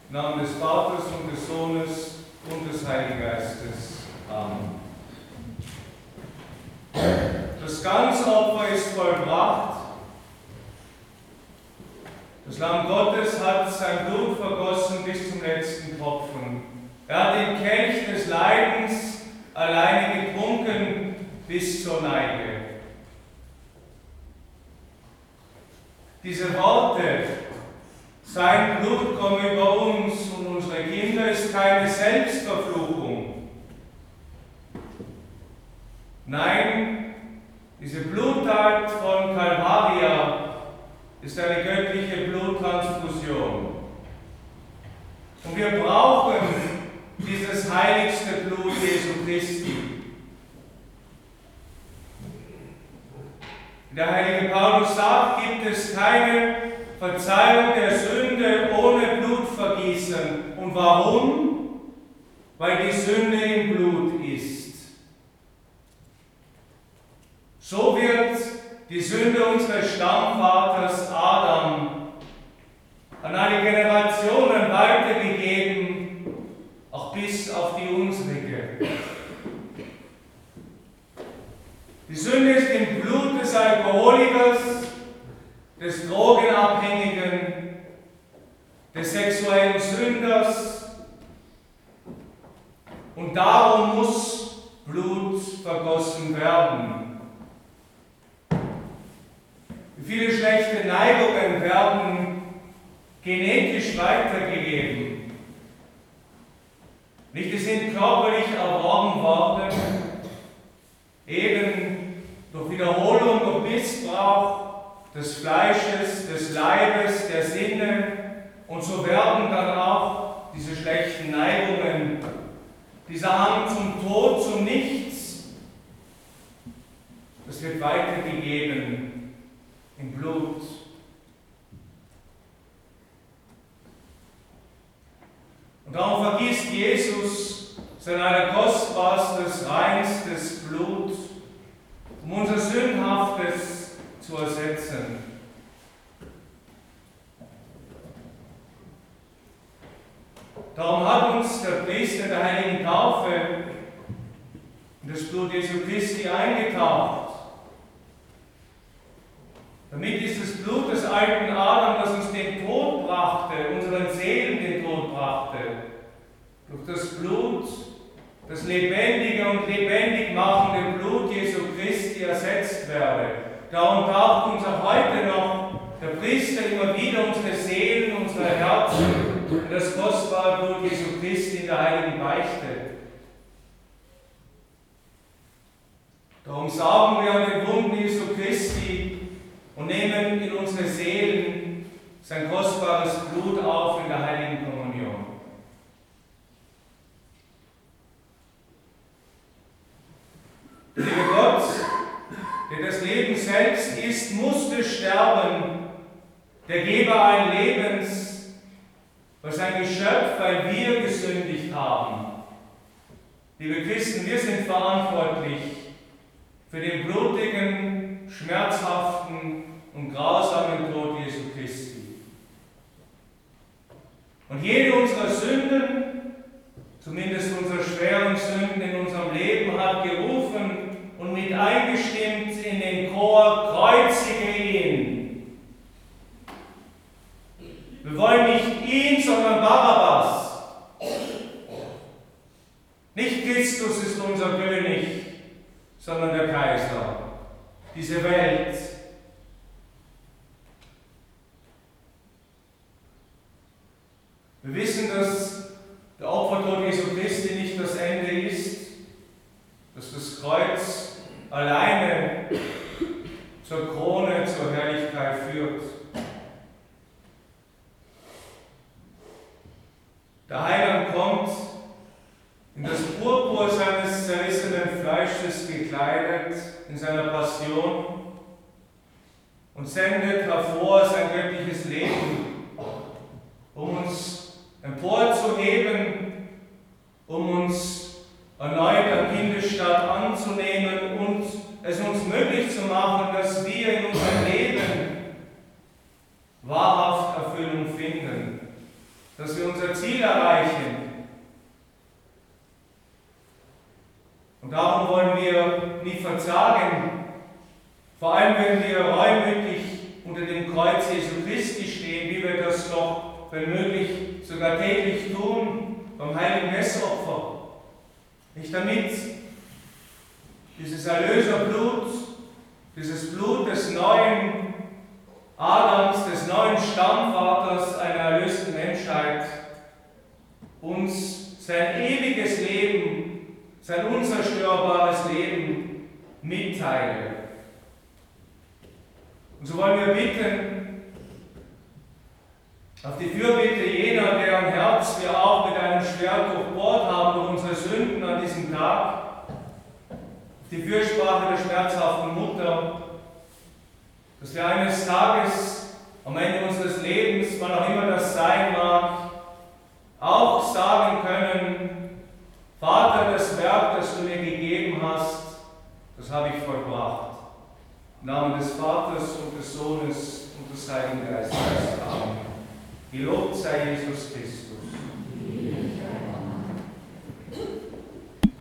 Im Namen des Vaters und des Sohnes und des Heiligen Geistes. Amen. Das Ganzopfer ist vollbracht. Das Lamm Gottes hat sein Blut vergossen bis zum letzten Tropfen. Er hat den Kelch des Leidens alleine getrunken bis zur Neige. Diese Worte, sein Blut komme über uns und unsere Kinder, ist keine Selbstverfluchung. Nein, diese Bluttat von Kalvaria ist eine göttliche Bluttransfusion. Und wir brauchen dieses heiligste Blut Jesu Christi. Der heilige Paulus sagt, gibt es keine Verzeihung der Sünde ohne Blutvergießen. Und warum? Weil die Sünde im Blut ist. So wird die Sünde unseres Stammvaters Adam an alle Generationen weitergegeben, auch bis auf die unsrige. Die Sünde ist im Blut des Alkoholikers, des Drogenabhängigen, des sexuellen Sünders, und darum muss Blut vergossen werden. Viele schlechte Neigungen werden genetisch weitergegeben. Nicht, die sind körperlich erworben worden, eben durch Wiederholung, durch Missbrauch des Fleisches, des Leibes, der Sinne, und so werden dann auch diese schlechten Neigungen, dieser Hang zum Tod, zum Nichts, das wird weitergegeben im Blut. Und darum vergießt Jesus sein allerkostbarstes, reinstes Blut, um unser Sündhaftes zu ersetzen. Darum hat uns der Priester der Heiligen Taufe in das Blut Jesu Christi eingetaucht, damit dieses Blut des alten Adam, das uns den Tod brachte, unseren Seelen den Tod brachte, durch das Blut, das lebendige und lebendig machende Blut Jesu Christi ersetzt werde. Darum taucht uns auch heute noch der Priester immer wieder unsere Seelen, unsere Herzen in das kostbare Blut Jesu Christi in der heiligen Beichte. Darum saugen wir an den Wunden Jesu Christi und nehmen in unsere Seelen sein kostbares Blut auf in der heiligen Kommunion. Liebe Gott, der das Leben selbst ist, musste sterben, der Geber allen Lebens, war sein Geschöpf, weil wir gesündigt haben. Liebe Christen, wir sind verantwortlich für den blutigen, schmerzhaften und grausamen Tod Jesu Christi. Und jede unserer Sünden, zumindest unsere schweren Sünden in unserem Leben, hat gerufen und mit eingestimmt in den Chor: Kreuzige ihn. Wir wollen nicht ihn, sondern Barabbas. Nicht Christus ist unser König, sondern der Kaiser, diese Welt. Wir wissen, dass der Opfertod Jesu Christi nicht das Ende ist, dass das Kreuz alleine zur Krone, zur Herrlichkeit führt. Der Heiland kommt in das Purpur seines zerrissenen Fleisches gekleidet, in seiner Passion, und sendet hervor sein göttliches Leben, um uns emporzuheben, um uns erneut an Kindesstatt anzunehmen und es uns möglich zu machen, dass wir in unserem Leben wahrhaft Erfüllung finden, dass wir unser Ziel erreichen. Und darum wollen wir nicht verzagen, vor allem wenn wir reumütig unter dem Kreuz Jesu Christi stehen, wie wir das noch, wenn möglich, sogar täglich tun, beim heiligen Messopfer. Nicht damit dieses Erlöserblut, dieses Blut des neuen Adams, des neuen Stammvaters einer erlösten Menschheit, uns sein ewiges Leben, sein unzerstörbares Leben mitteile. Und so wollen wir bitten, auf die Fürbitte jener, deren Herz wir auch mit einem Schwert durchbohrt haben durch unsere Sünden an diesem Tag, auf die Fürsprache der schmerzhaften Mutter, dass wir eines Tages am Ende unseres Lebens, wann auch immer das sein mag, auch sagen können: Vater, das Werk, das du mir gegeben hast, das habe ich vollbracht. Im Namen des Vaters und des Sohnes und des Heiligen Geistes. Amen. Gelobt sei Jesus Christus.